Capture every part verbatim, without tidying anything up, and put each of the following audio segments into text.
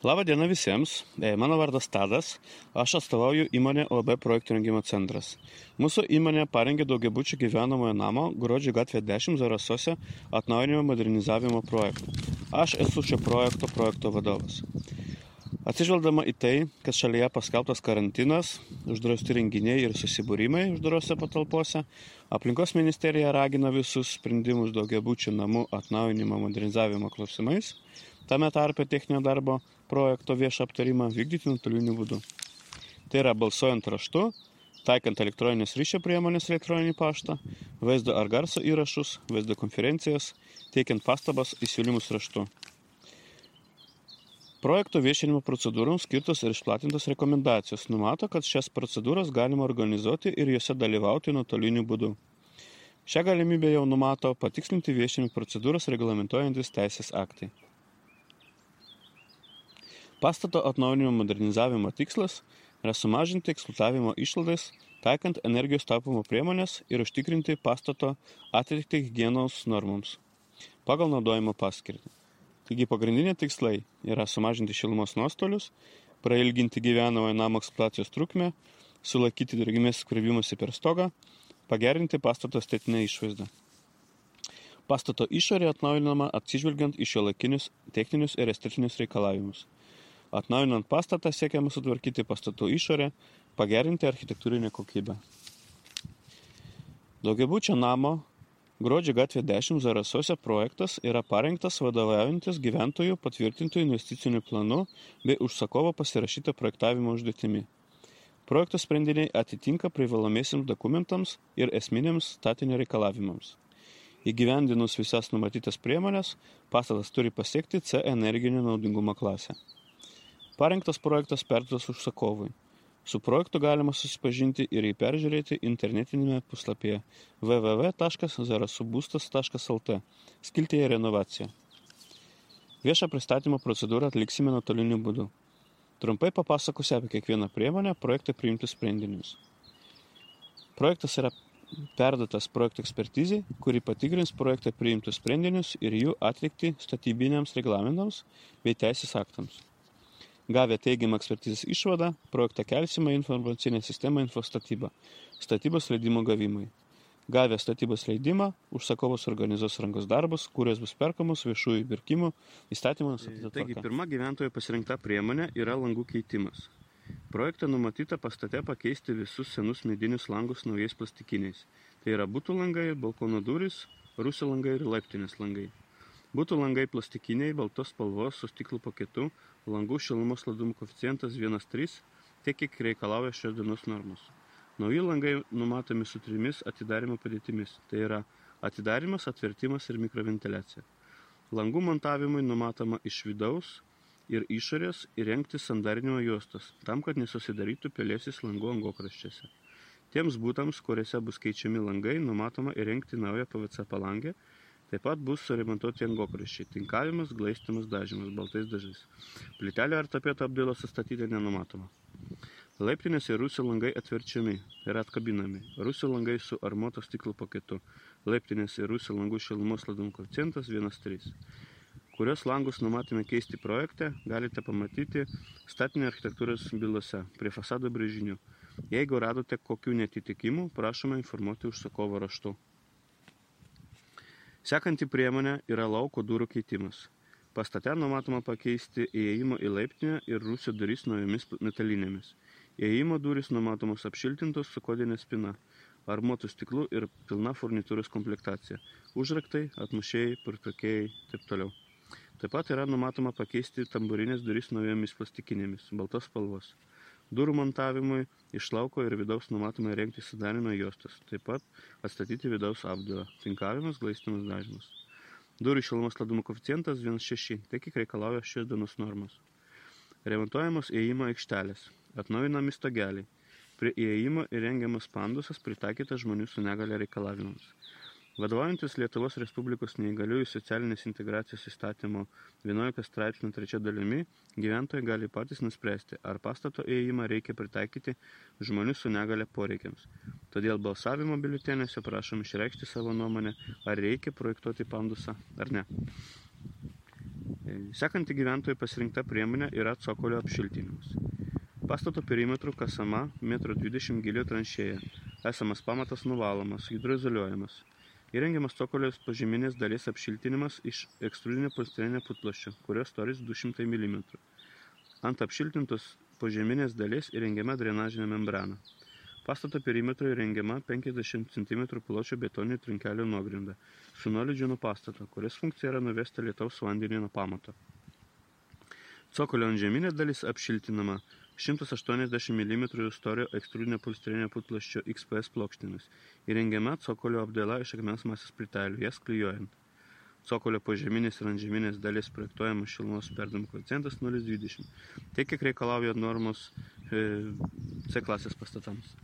Labą dieną visiems, mano vardas Tadas, aš atstovauju įmonę O B projektų rengimo centras. Mūsų įmonė parengė daugiabučių gyvenamojo namo Gruodžio gatvė dešimt Zarasuose atnaujinimo modernizavimo projektą. Aš esu šio projekto projekto vadovas. Atsižvelgdama į tai, kad šalyje paskelbtas karantinas, uždrausti renginiai ir susibūrimai uždarose patalpose, aplinkos ministerija ragina visus sprendimus daugiabučių namų atnaujinimo modernizavimo klausimais, tame tarpe techninio darbo projekto viešą aptarimą vykdyti nuotoliniu būdu. Tai yra balsuojant raštu, taikant elektroninės ryšio priemonės elektroninį paštą, vaizdo ar garso įrašus, vaizdo konferencijas, teikiant pastabas įsiūlymus raštu. Projekto viešinimo procedūroms skirtos ir išplatintos rekomendacijos numato, kad šias procedūras galima organizuoti ir juose dalyvauti nuotoliniu būdu. Šią galimybę jau numato patikslinti viešinimo procedūras reglamentuojantis teisės aktai. Pastato atnaujinimo modernizavimo tikslas yra sumažinti eksploatavimo išlaidas, taikant energijos taupymo priemonės ir užtikrinti pastato atitikti higienos normoms pagal naudojimo paskirtį. Taigi pagrindiniai tikslai yra sumažinti šilumos nuostolius, prailginti gyvenamojo namo eksploatacijos trukmę, sulaikyti drėgmės skverbimusi per stogą, pagerinti pastato estetinę išvaizdą. Pastato išorė atnaujinama atsižvelgiant į šiuolaikinius techninius ir estetinius reikalavimus. Atnaujinant pastatą siekiama sutvarkyti pastatų išorę, pagerinti architektūrinę kokybę. Daugiabučio namo Gruodžio gatvė dešimt Zarasuose projektas yra parengtas vadovaujantis gyventojų patvirtintų investicinių planų bei užsakovo pasirašytą projektavimo užduotimi. Projekto sprendiniai atitinka privalomiesiems dokumentams ir esminiams statinio reikalavimams. Įgyvendinus visas numatytas priemonės, pastatas turi pasiekti C energinio naudingumo klasę. Parengtas projektas perduotas užsakovui. Su projektu galima susipažinti ir jį peržiūrėti internetinėme puslapyje w w w taškas zarasubustas taškas l t skiltyje renovacija. Viešą pristatymo procedūrą atliksime nuotoliniu būdu. Trumpai papasakosiu apie kiekvieną priemonę projektą priimtus sprendinius. Projektas yra perduotas projekto ekspertizei, kuri patikrins projektą priimtus sprendinius ir jų atlikti statybiniams reglamentams bei teisės aktams. Gavę teigiamą ekspertizės išvadą, projektą kelsime į informacinę sistemą Infostatyba, statybos leidimo gavimai. Gavę statybos leidimą, užsakovas organizuos rankos darbus, kurios bus perkamos viešųjų pirkimų įstatymų nustatyta tvarka. Taigi, pirma gyventojų pasirinkta priemonė yra langų keitimas. Projekte numatyta pastate pakeisti visus senus medinius langus naujais plastikiniais. Tai yra butų langai, balkono durys, rūsio langai ir laiptinės langai. Butų langai plastikiniai, baltos spalvos su stiklo paketu, langų šilumos ladumo koeficientas vienas trys, tiek kiek reikalauja šios dienos normos. Nauji langai numatomi su trimis atidarimo padėtimis, tai yra atidarimas, atvertimas ir mikroventiliacija. Langų montavimui numatoma iš vidaus ir išorės įrengti sandarinimo juostas, tam, kad nesusidarytų pelėsis langų angokraščiuose. Tiems būtams, kuriuose bus keičiami langai, numatoma įrengti naują P V C palangę. Taip pat bus suremontuoti angokraščiai, tinkavimas, glaistymas, dažymas baltais dažais. Plytelė ar tapeto apdailos sustatyti nenumatoma. Laiptinės ir rūsio langai atverčiami ir atkabinami. Rūsio langai su armuoto stiklo paketu. Laiptinės ir rūsio langų šilumos ladumo koeficientas vienas trys. Kurios langus numatėme keisti projekte, galite pamatyti statinio architektūros bylose prie fasado brėžinių. Jeigu radote kokių netitikimų, prašome informuoti užsakovo raštu. Sekanti priemonė yra lauko durų keitimas. Pastate numatoma pakeisti įėjimo į laiptinę ir rūsio duris naujomis metalinėmis. Įėjimo durys numatomos apšiltintos su kodinė spina, armuotų stiklų ir pilna furnitūros komplektacija. Užraktai, atmušėjai, purtokėjai, taip toliau. Taip pat yra numatoma pakeisti tamburinės duris naujomis plastikinėmis, baltos spalvos. Durų montavimui iš lauko ir vidaus numatoma įrengti sudarinimo juostas, taip pat atstatyti vidaus apdailą, tinkavimas, glaistymas, dažymas. Durų šilumos ladumo koeficientas vienas šeši, tai kiek reikalauja šios dienos normos. Remontuojamos įėjimo aikštelės, atnaujinami stogeliai. Prie įėjimo įrengiamas pandusas pritaikytas žmonių su negalia reikalavimams. Vadovaujantis Lietuvos Respublikos neįgaliųjų socialinės integracijos įstatymo vienuolikos straipsnio trečia dalimi, gyventojai gali patys nuspręsti, ar pastato įėjimą reikia pritaikyti žmonių su negalia poreikiams. Todėl balsavimo biuletenėse prašom išreikšti savo nuomonę, ar reikia projektuoti pandusą ar ne. Sekanti gyventojų pasirinkta priemonė yra cokolio apšiltinimas. Pastato perimetrų kasama metro dvidešimt gylio tranšėja, esamas pamatas nuvalomas, hidroizoliuojamas. Įrengiamas cokolio požeminės dalies apšiltinimas iš ekstrudinio polistireninio putplasčio, kurio storis du šimtai milimetrų. Ant apšiltintos požeminės dalies įrengiama drenažinė membrana. Pastato perimetro įrengiama penkiasdešimt centimetrų pločio betoninio trinkelio nuogrinda su nuolydžiu nuo pastato, kuris funkcija yra nuvesti lietaus vandenį nuo pamato. Cokolio antžeminė dalis apšiltinama šimtas aštuoniasdešimt milimetrų storio ekstrudinio polistireninio putplasčio X P S plokštėmis. Įrengiama cokolio apdaila iš akmens masės plytelių, jas klijuojant. Cokolio požeminės ir antžeminės dalis projektuojamas šilumos perdavimo koeficientas nulis viršutinė dvidešimt. Tiek, kiek reikalauja normos e, C klasės pastatams.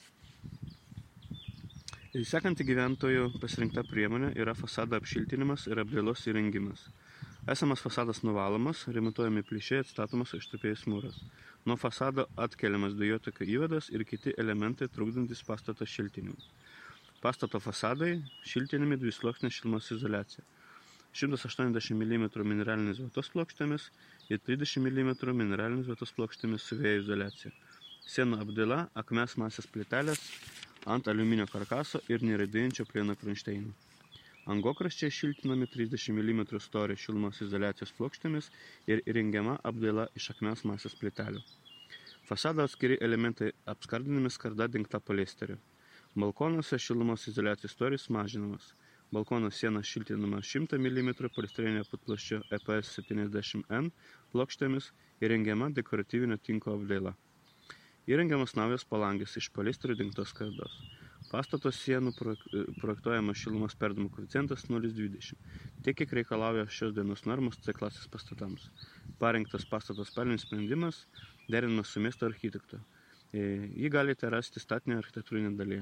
Sekanti gyventojų pasirinkta priemonė yra fasado apšiltinimas ir apdailos įrengimas. Esamas fasadas nuvalomas, remontuojami plyšiai, atstatomas ištrupėjęs mūras. Nuo fasado atkeliamas dujotakio įvadas ir kiti elementai trukdantis pastato šiltinimui. Pastato fasadai šiltinami dvisluoksnė šilumos izoliacija. šimtas aštuoniasdešimt milimetrų mineralinės vatos plokštėmis ir trisdešimt milimetrų mineralinės vatos plokštėmis su vėjo izoliacija. Sienų apdaila, akmens masės plytelės ant aliuminio karkaso ir neraidėjančio plieno kronšteino. Angokraščiai šiltinami trisdešimt milimetrų storio šilumos izoliacijos plokštėmis ir įrengiama apdaila iš akmens masės plytelių. Fasado atskiri elementai apskardinami skarda dengta poliesteriu. Balkonuose šilumos izoliacijos storis mažinamas. Balkono siena šiltinama šimto milimetrų polistireninio putplasčio E P S septyniasdešimt N plokštėmis, įrengiama dekoratyvinio tinko apdaila. Įrengiamas naujas palangės iš poliesterio dengtos skardos. Pastato sienų projektuojamas šilumos perdavimo koeficientas nulis viršutinė dvidešimt. Tiek, kiek reikalauja šios dienos normos C klasės pastatams. Parengtas pastato spalvinis sprendimas derinamas su miesto architektu. Jį galite rasti statinėje architektūrinėje dalyje.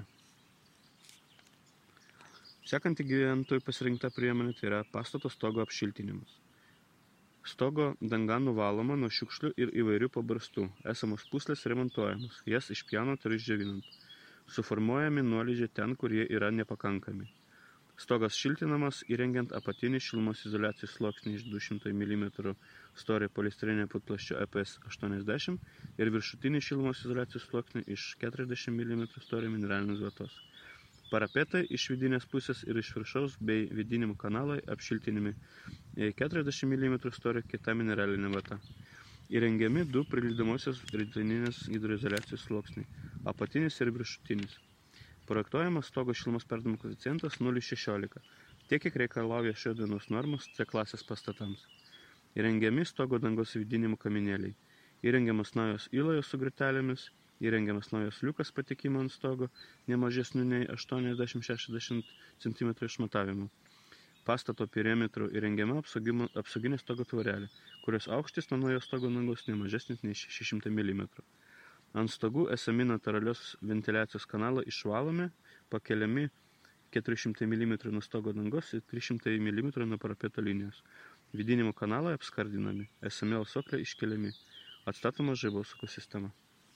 Sekanti gyventojų pasirinkta priemonė tai yra pastato stogo apšiltinimas. Stogo danga nuvaloma nuo šiukšlių ir įvairių pabarstų. Esamos pūslės remontuojamos, jas išpjaunant ir išdžiovinant. Suformuojami nuolydžiai ten, kur jie yra nepakankami. Stogas šiltinamas įrengiant apatinį šilumos izoliacijos sluoksnį iš du šimtai milimetrų storio polistireninio putplasčio E P S aštuoniasdešimt ir viršutinį šilumos izoliacijos sluoksnį iš keturiasdešimt milimetrų storio mineralinės vatos. Parapetai iš vidinės pusės ir iš viršaus bei vidinimo kanalai apšiltinimi keturiasdešimt milimetrų storio kita mineralinė vata. Įrengiami du prilydamosios rytinės hidroizoliacijos sluoksniai, apatinis ir viršutinis. Projektuojamas stogo šilumos perdavimo koeficientas nulis viršutinė šešiolika, tiek, kiek reikalauja šios dienos normos C klasės pastatams. Įrengiami stogo dangos vėdinimo kaminėliai. Įrengiamas naujos įlajos su gritelėmis, įrengiamas naujas liukas patekimo ant stogo, nemažesnių nei aštuoniasdešimt šešiasdešimt centimetrų išmatavimų. Pastato perimetrų įrengiama apsauginė stogo tvorelė, kurios aukštis nuo naujos stogo dangos nemažesnis nei šeši šimtai milimetrų. Ant stogų esami natūralios ventiliacijos kanalai išvalomi, pakeliami keturi šimtai milimetrų nuo stogo dangos ir trys šimtai milimetrų nuo parapeto linijos. Vidinimo kanalai apskardinami, esami alsokliai iškeliami, atstatoma žaibausukų sistema.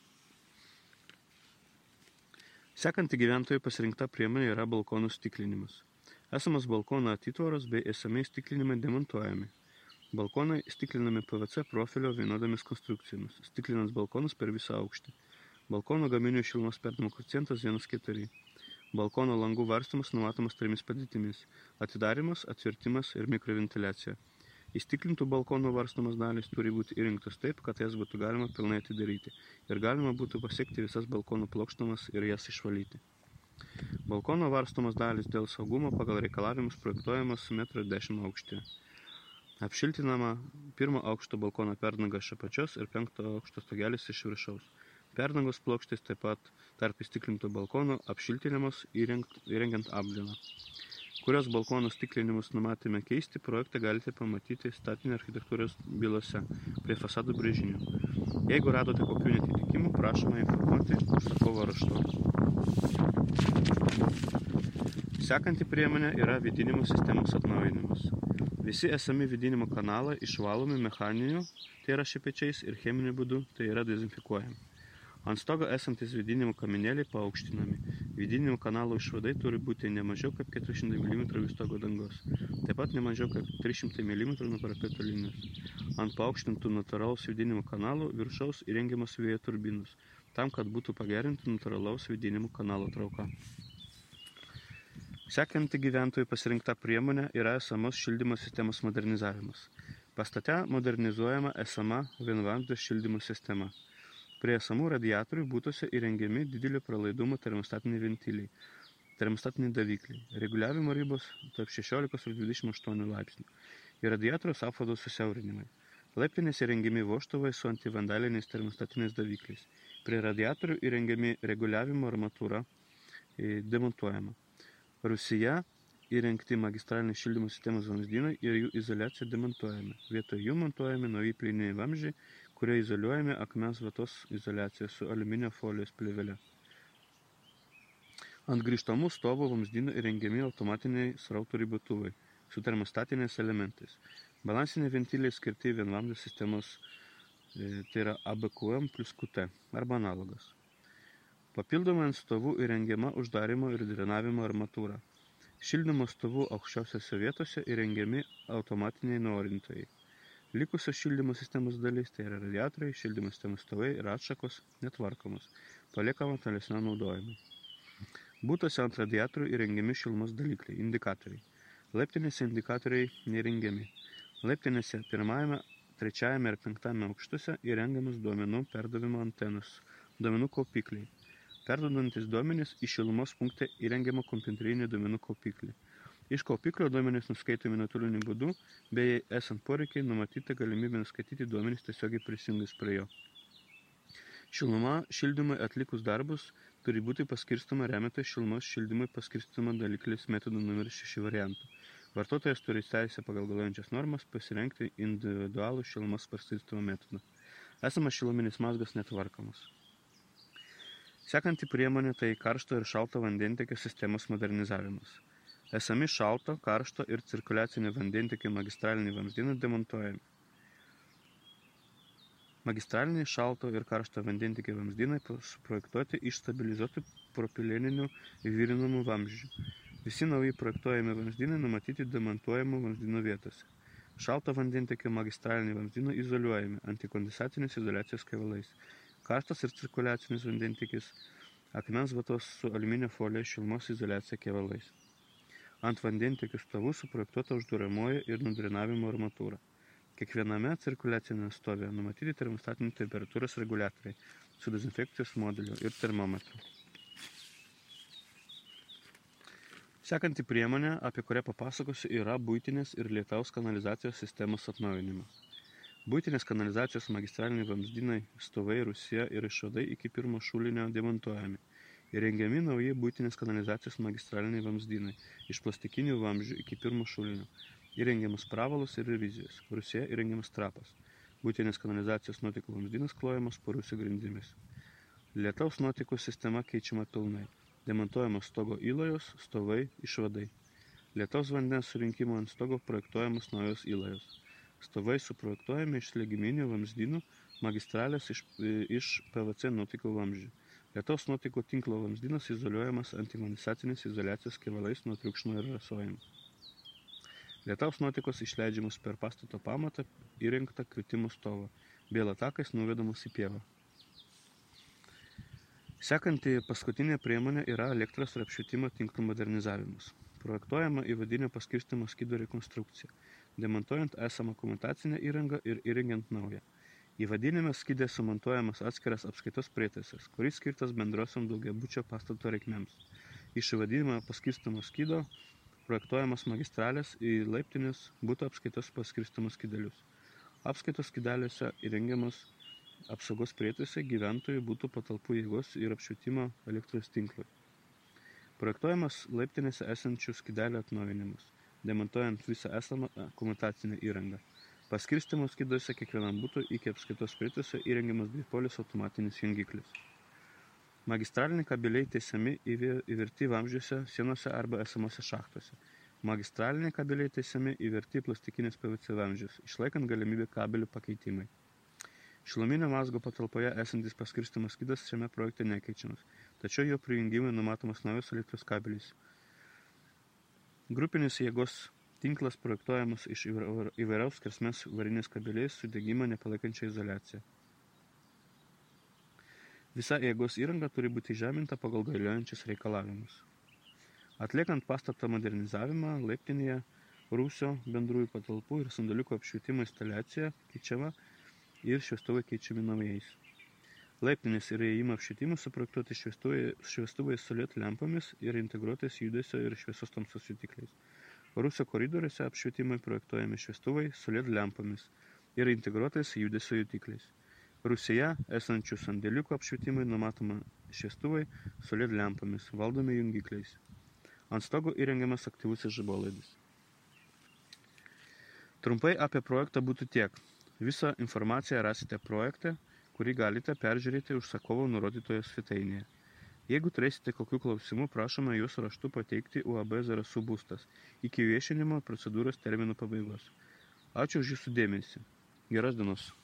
Sekanti gyventojų pasirinkta priemonė yra balkonų stiklinimas. Esamas balkono atitvaros bei esami stiklinimai demontuojami. Balkonai stiklinami P V C profilio vienodomis konstrukcijomis, stiklinant balkonus per visą aukštį. Balkono gaminių šilumos perdavimo koeficientas vienas keturi. Balkono langų varstymas numatomas trimis padėtimis – atidarimas, atvertimas ir mikroventiliacija. Įstiklintų balkonų varstomas dalys turi būti įrengtos taip, kad jas būtų galima pilnai atidaryti ir galima būtų pasiekti visas balkonų plokštumas ir jas išvalyti. Balkono varstomas dalys dėl saugumo pagal reikalavimus projektuojamas metro dešimt aukštyje. Apšiltinama pirmo aukšto balkono perdanga iš apačios ir penkto aukšto stogelis iš viršaus. Perdangos plokštės taip pat tarp įstiklintų balkonų apšiltinamos įrengiant apdailą. Kurios balkonų stiklinimus numatėme keisti, projektą galite pamatyti statinio architektūros bylose prie fasadų brėžinių. Jeigu radote kokių netitikimų, prašoma informuoti užsakovo raštu. Sekanti priemonė yra vėdinimo sistemos atnaujinimas. Visi esami vėdinimo kanalai išvalomi mechaniniu, tai yra šepečiais, ir cheminiu būdu, tai yra dezinfekuojami. Ant stogo esantis vėdinimo kaminėliai paaukštinami. Vėdinimo kanalo išvadai turi būti ne mažiau kaip keturi šimtai milimetrų virš stogo dangos. Taip pat ne mažiau kaip trys šimtai milimetrų nuo parapeto linijos. Ant paaukštintų natūralaus vėdinimo kanalų viršaus įrengiamas vėjo turbinos, tam, kad būtų pagerinta natūralaus vėdinimo kanalo trauka. Sekanti gyventojų pasirinkta priemonė yra esamos šildymo sistemos modernizavimas. Pastate modernizuojama esama vienvamzdės šildymo sistema. Prie esamų radiatorių būtuose įrengiami didelio pralaidumo termostatiniai ventiliai, termostatiniai davikliai, reguliavimo ribos tarp šešiolikos ir dvidešimt aštuonių laipsnių ir radiatoriaus apvado susiaurinimai. Laiptinės įrengiami vožtuvai su antivandaliniais termostatiniais davikliais. Prie radiatorių įrengiami reguliavimo armatūra demontuojama. Rūsyje įrengti magistraliniai šildymo sistemos vamzdynai ir jų izoliacija demontuojami. Vietoj jų montuojami nauji plininiai vamzdžiai, kurie izoliuojami akmens vatos izoliacija su aliuminio folijos plėvele. Ant grįžtamų stovų vamzdynų įrengiami automatiniai srautų ribotuvai su termostatiniais elementais. Balansiniai ventiliai skirti vienvamzdės sistemos, tai yra A B Q M plus Q T arba analogas. Papildomai ant stovų įrengiama uždarimo ir drenavimo armatūra. Šildymo stovų aukščiausiose vietose įrengiami automatiniai nuorintojai. Likusios šildymo sistemos dalys, tai yra radiatoriai, šildymo sistemos stovai ir atšakos netvarkomos, paliekama tolesniam naudojimui. Būtuose ant radiatorių įrengiami šilumos dalikliai, indikatoriai. Laiptinėse indikatoriai neįrengiami. Laiptinėse pirmajame, trečiajame ir penktame aukštuose įrengiamas duomenų perdavimo antenos, duomenų kaupikliai. Perduodantis duomenys į šilumos punktą įrengiamą kompiuterinį duomenų kaupiklį. Iš kaupiklio duomenys nuskaitomi nuotoliniu būdu, bei esant poreikiai numatyta galimybė nuskaityti duomenys tiesiogiai prisijungus prie jo. Šiluma šildymui atlikus darbus turi būti paskirstoma remiantis šilumos šildymui paskirstymo daliklis metodų numeris šeši variantų. Vartotojas turi teisę pagal galiojančias normas pasirengti individualų šilumos paskirstymo metodą. Esamas šiluminis mazgas netvarkomas. Sekanti priemonė tai karšto ir šalto vandentiekio sistemos modernizavimas. Esami šalto, karšto ir cirkuliacinio vandentiekio magistraliniai vamzdynai demontuojami. Magistraliniai šalto ir karšto vandentiekio vamzdynai suprojektuoti iš stabilizuotų propileninių virinamų vamzdžių. Visi nauji projektuojami vamzdynai numatyti demontuojamų vamzdynų vietose. Šalto vandentiekio magistraliniai vamzdynai izoliuojami antikondensacinės izoliacijos kevalais. Karštas ir cirkuliacinis vandentiekis akmens vatos su aliuminio folija šilumos izoliacija kevalais. Ant vandentiekio stovų suprojektuota uždaromoji ir nudrenavimo armatūra. Kiekviename cirkuliacinėme stove numatyti termostatinių temperatūros reguliatoriai su dezinfekcijos modeliu ir termometru. Sekanti priemonė, apie kurią papasakosiu, yra buitinės ir lietaus kanalizacijos sistemos atnaujinimas. Buitinės kanalizacijos magistraliniai vamzdynai, stovai Rūsyje ir išvadai iki pirmo šulinio demontuojami. Įrengiami nauji buitinės kanalizacijos magistraliniai vamzdynai iš plastikinių vamzdžių iki pirmo šulinio. Įrengiamas pravalas ir revizijos. Rūsyje įrengiamas trapas. Buitinės kanalizacijos nuotekų vamzdynas klojamas po rūsio grindimis. Lietaus nuotekų sistema keičiama pilnai. Demontuojamos stogo įlajos, stovai, išvadai. Lietaus vandens surinkimo ant stogo projektuojamos naujos įlajos. Stovai suprojektuojami iš slėgiminių vamzdynų, magistralės iš, iš P V C nuotekų vamzdžių. Lietaus nuotekų tinklo vamzdynas izoliuojamas antikondensacinės izoliacijos kevalais nuo triukšmo ir rasojimo. Lietaus nuotekos išleidžiamos per pastato pamatą įrengtą kritimo stovą, bei latakais nuvedamos į pievą. Sekanti paskutinė priemonė yra elektros ir apšvietimo tinklų modernizavimas. Projektuojama įvadinio paskirstymo skydo rekonstrukcija, demontuojant esamą komutacinę įrangą ir įrengiant naują. Įvadinėme skyde sumontuojamas atskiras apskaitos prietaisas, kuris skirtas bendrosiam daugiabučio pastato reikmėms. Iš įvadinimo paskirstymo skydo projektuojamas magistralės į laiptinius būtų apskaitos paskirstymo skydelius. Apskaitos skydeliuose įrengiamas apsaugos prietaisai gyventojų būtų patalpų jėgos ir apšvietimo elektros tinklui. Projektuojamas laiptinėse esančių skydelių atnaujinimus, demontuojant visą esamą komutacinę įrangą. Paskirstymo skyduose kiekvienam būtų iki apskaitos prietaiso įrengiamas dvipolis automatinis jungiklis. Magistraliniai kabeliai tiesiami įverti vamzdžiuose, sienose arba esamose šachtose. Magistraliniai kabeliai tiesiami įverti plastikinės P V C vamzdžius, išlaikant galimybę kabelių pakeitimai. Šiluminio mazgo patalpoje esantis paskirstymo skydas šiame projekte nekeičiamas, tačiau jo prijungimui numatomas naujos elektros kabelis. Grupinis jėgos tinklas projektuojamas iš įvairiaus skersmens variniais kabeliais su degimą nepalaikančia izoliacija. Visa jėgos įranga turi būti žeminta pagal galiojančius reikalavimus. Atliekant pastato modernizavimą, laiptinėje rūsio bendrųjų patalpų ir sandėliukų apšvietimo instaliacija keičiama ir šviestuvai keičiami naujais. Laiptinės ir įėjimo apšvietimui suprojektuoti šviestuvai, šviestuvai su L E D lempomis ir integruotais judesio ir šviesos tamsos jutikliais. Rūsio koridoriuose apšvietimui projektuojami šviestuvai su L E D lempomis ir integruotais judesio jutikliais. Rūsyje esančių sandėliukų apšvietimui numatoma šviestuvai su L E D lempomis, valdomi jungikliais. Ant stogo įrengiamas aktyvusis žibolaidis. Trumpai apie projektą būtų tiek. Visą informaciją rasite projekte, kurį galite peržiūrėti užsakovo nurodytoje svetainėje. Jeigu turėsite kokių klausimų, prašome juos raštu pateikti U A B Zarasų būstas iki viešinimo procedūros termino pabaigos. Ačiū už jūsų dėmesį. Geros dienos.